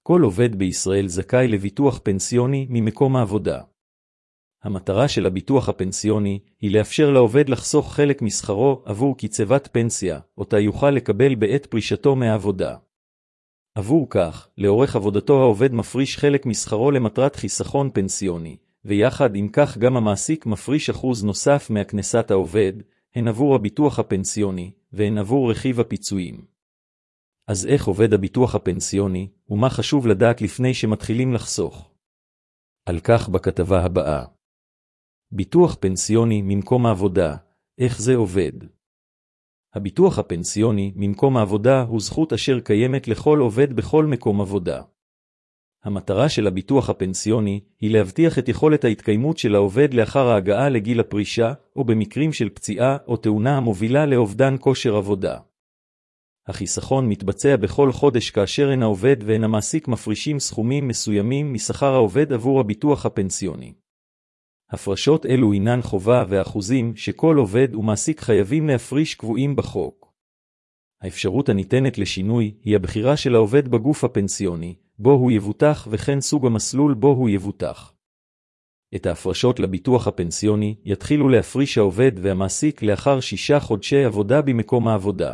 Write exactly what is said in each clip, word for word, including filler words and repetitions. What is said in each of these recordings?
כל עובד בישראל זכאי לביטוח פנסיוני ממקום העבודה. המטרה של הביטוח הפנסיוני היא לאפשר לעובד לחסוך חלק משכרו עבור קצבת פנסיה, אותה יוכל לקבל בעת פרישתו מהעבודה. עבור כך, לאורך עבודתו העובד מפריש חלק משכרו למטרת חיסכון פנסיוני, ויחד עם כך גם המעסיק מפריש אחוז נוסף מהכנסת העובד, הן עבור הביטוח הפנסיוני, והן עבור רכיב הפיצויים. אז איך עובד הביטוח הפנסיוני, ומה חשוב לדעת לפני שמתחילים לחסוך? על כך בכתבה הבאה. ביטוח פנסיוני ממקום העבודה, איך זה עובד? הביטוח הפנסיוני ממקום העבודה הוא זכות אשר קיימת לכל עובד בכל מקום עבודה. המטרה של הביטוח הפנסיוני היא להבטיח את יכולת ההתקיימות של העובד לאחר ההגעה לגיל הפרישה, או במקרים של פציעה או תאונה המובילה לאובדן כושר עבודה. החיסכון מתבצע בכל חודש כאשר הן העובד והן המעסיק מפרישים סכומים מסוימים משכר העובד עבור הביטוח הפנסיוני. הפרשות אלו הינן חובה ואחוזים שכל עובד ומעסיק חייבים להפריש קבועים בחוק. האפשרות הניתנת לשינוי היא הבחירה של העובד בגוף הפנסיוני, בו הוא יבוטח וכן סוג המסלול בו הוא יבוטח. את ההפרשות לביטוח הפנסיוני יתחילו להפריש העובד והמעסיק לאחר שישה חודשי עבודה במקום העבודה.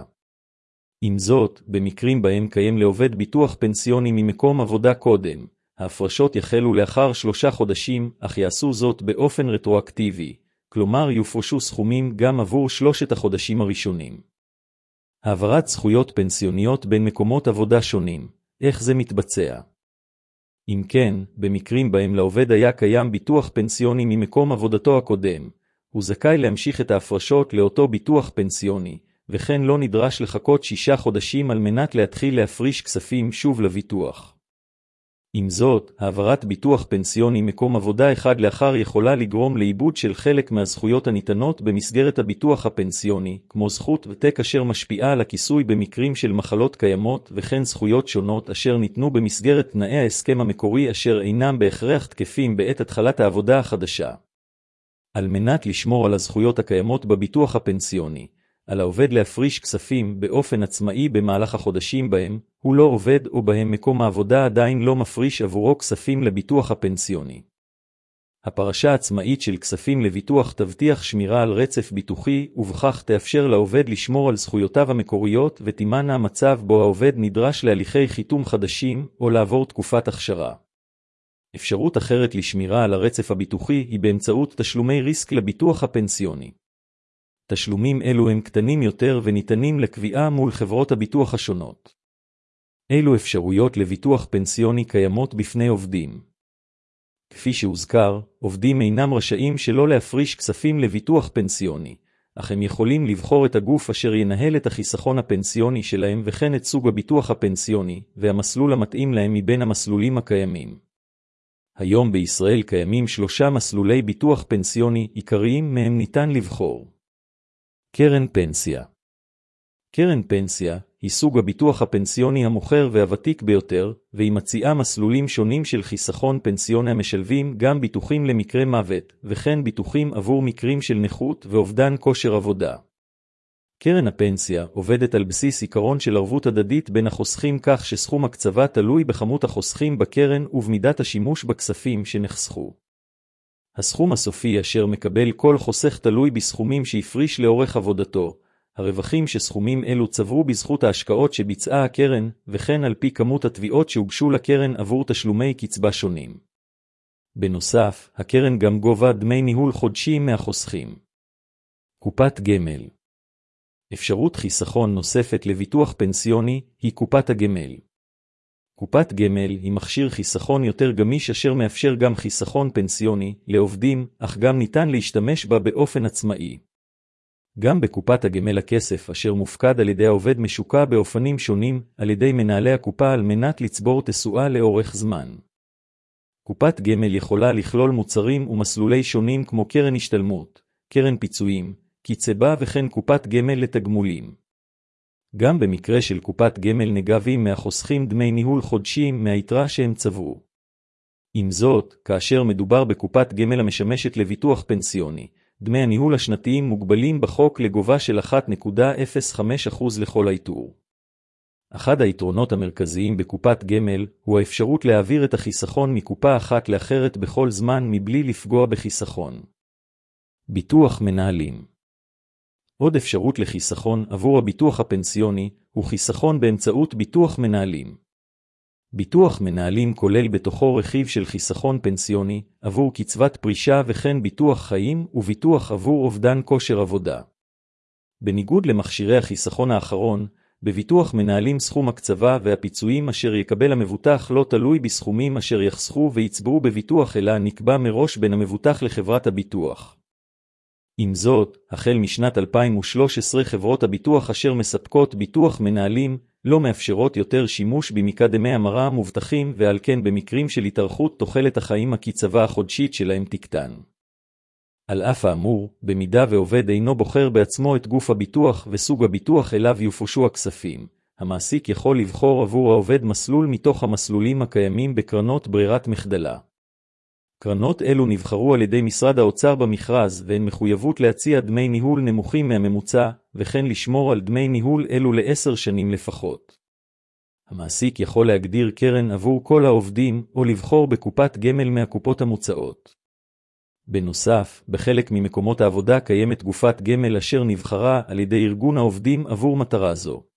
עם זאת, במקרים בהם קיים לעובד ביטוח פנסיוני ממקום עבודה קודם, ההפרשות יחלו לאחר שלושה חודשים, אך יעשו זאת באופן רטרואקטיבי, כלומר יופרשו סכומים גם עבור שלושת החודשים הראשונים. העברת זכויות פנסיוניות בין מקומות עבודה שונים, איך זה מתבצע? אם כן, במקרים בהם לעובד היה קיים ביטוח פנסיוני ממקום עבודתו הקודם, הוא זכאי להמשיך את ההפרשות לאותו ביטוח פנסיוני, וכן לא נדרש לחכות שישה חודשים על מנת להתחיל להפריש כספים שוב לביטוח. עם זאת, העברת ביטוח פנסיוני מקום עבודה אחד לאחר יכולה לגרום לאיבוד של חלק מהזכויות הניתנות במסגרת הביטוח הפנסיוני, כמו זכות ותק אשר משפיעה על הכיסוי במקרים של מחלות קיימות וכן זכויות שונות אשר ניתנו במסגרת תנאי ההסכם המקורי אשר אינם בהכרח תקפים בעת התחלת העבודה החדשה. על מנת לשמור על הזכויות הקיימות בביטוח הפנסיוני, על העובד להפריש כספים באופן עצמאי במהלך החודשים בהם הוא לא עובד או בהם מקום העבודה עדיין לא מפריש עבורו כספים לביטוח הפנסיוני. הפרשה עצמאית של כספים לביטוח תבטיח שמירה על רצף ביטוחי ובכך תאפשר לעובד לשמור על זכויותיו המקוריות ותימנע המצב בו העובד נדרש להליכי חיתום חדשים או לעבור תקופת הכשרה. אפשרות אחרת לשמירה על הרצף הביטוחי היא באמצעות תשלומי ריסק לביטוח הפנסיוני. תשלומים אלו הם קטנים יותר וניתנים לקביעה מול חברות הביטוח השונות. אילו אפשרויות לביטוח פנסיוני קיימות בפני עובדים? כפי שהוזכר, עובדים אינם רשאים שלא להפריש כספים לביטוח פנסיוני, אך הם יכולים לבחור את הגוף אשר ינהל את החיסכון הפנסיוני שלהם וכן את סוג הביטוח הפנסיוני והמסלול המתאים להם מבין המסלולים הקיימים. היום בישראל קיימים שלושה מסלולי ביטוח פנסיוני עיקריים מהם ניתן לבחור. קרן פנסיה. קרן פנסיה היא סוג הביטוח הפנסיוני המוכר והוותיק ביותר, והיא מציעה מסלולים שונים של חיסכון פנסיוני המשלבים גם ביטוחים למקרה מוות, וכן ביטוחים עבור מקרים של נכות ואובדן כושר עבודה. קרן הפנסיה עובדת על בסיס עיקרון של ערבות הדדית בין החוסכים כך שסכום הקצבה תלוי בכמות החוסכים בקרן ובמידת השימוש בכספים שנחסכו. הסכום הסופי אשר מקבל כל חוסך תלוי בסכומים שהפריש לאורך עבודתו, הרווחים שסכומים אלו צברו בזכות ההשקעות שביצעה הקרן, וכן על פי כמות התביעות שהוגשו לקרן עבור תשלומי קצבה שונים. בנוסף, הקרן גם גובה דמי ניהול חודשיים מהחוסכים. קופת גמל. אפשרות חיסכון נוספת לביטוח פנסיוני היא קופת הגמל. קופת גמל היא מכשיר חיסכון יותר גמיש אשר מאפשר גם חיסכון פנסיוני לעובדים, אך גם ניתן להשתמש בה באופן עצמאי. גם בקופת הגמל הכסף אשר מופקד על ידי העובד משוקע באופנים שונים על ידי מנהלי הקופה על מנת לצבור תשואה לאורך זמן. קופת גמל יכולה לכלול מוצרים ומסלולי שונים כמו קרן השתלמות, קרן פיצויים, קצבה וכן קופת גמל לתגמולים. גם במקרה של קופת גמל נגבים מהחוסכים דמי ניהול חודשיים מהיתרה שהם צברו. עם זאת, כאשר מדובר בקופת גמל המשמשת לביטוח פנסיוני, דמי הניהול השנתיים מוגבלים בחוק לגובה של אחת נקודה אפס חמש אחוז לכל היתור. אחד היתרונות המרכזיים בקופת גמל הוא האפשרות להעביר את החיסכון מקופה אחת לאחרת בכל זמן מבלי לפגוע בחיסכון. ביטוח מנהלים. עוד אפשרות לחיסכון עבור הביטוח הפנסיוני הוא חיסכון באמצעות ביטוח מנהלים. ביטוח מנהלים כולל בתוכו רכיב של חיסכון פנסיוני עבור קצבת פרישה וכן ביטוח חיים וביטוח עבור אובדן כושר עבודה. בניגוד למכשירי החיסכון האחרון, בביטוח מנהלים סכום הקצבה והפיצויים אשר יקבל המבוטח לא תלוי בסכומים אשר יחסכו ויצברו בביטוח אלא נקבע מראש בין המבוטח לחברת הביטוח. עם זאת, החל משנת אלפיים ושלוש עשרה חברות הביטוח אשר מספקות ביטוח מנהלים לא מאפשרות יותר שימוש במקדמי המרה המובטחים ועל כן במקרים של התארכות תוחלת החיים הקצבה החודשית שלהם תקטן. על אף האמור, במידה ועובד אינו בוחר בעצמו את גוף הביטוח וסוג הביטוח אליו יופרשו הכספים, המעסיק יכול לבחור עבור העובד מסלול מתוך המסלולים הקיימים בקרנות ברירת מחדלה. קרנות אלו נבחרו על ידי משרד האוצר במכרז והן מחויבות להציע דמי ניהול נמוכים מהממוצע וכן לשמור על דמי ניהול אלו לעשר שנים לפחות. המעסיק יכול להגדיר קרן עבור כל העובדים או לבחור בקופת גמל מהקופות המוצעות. בנוסף, בחלק ממקומות העבודה קיימת גופת גמל אשר נבחרה על ידי ארגון העובדים עבור מטרה זו.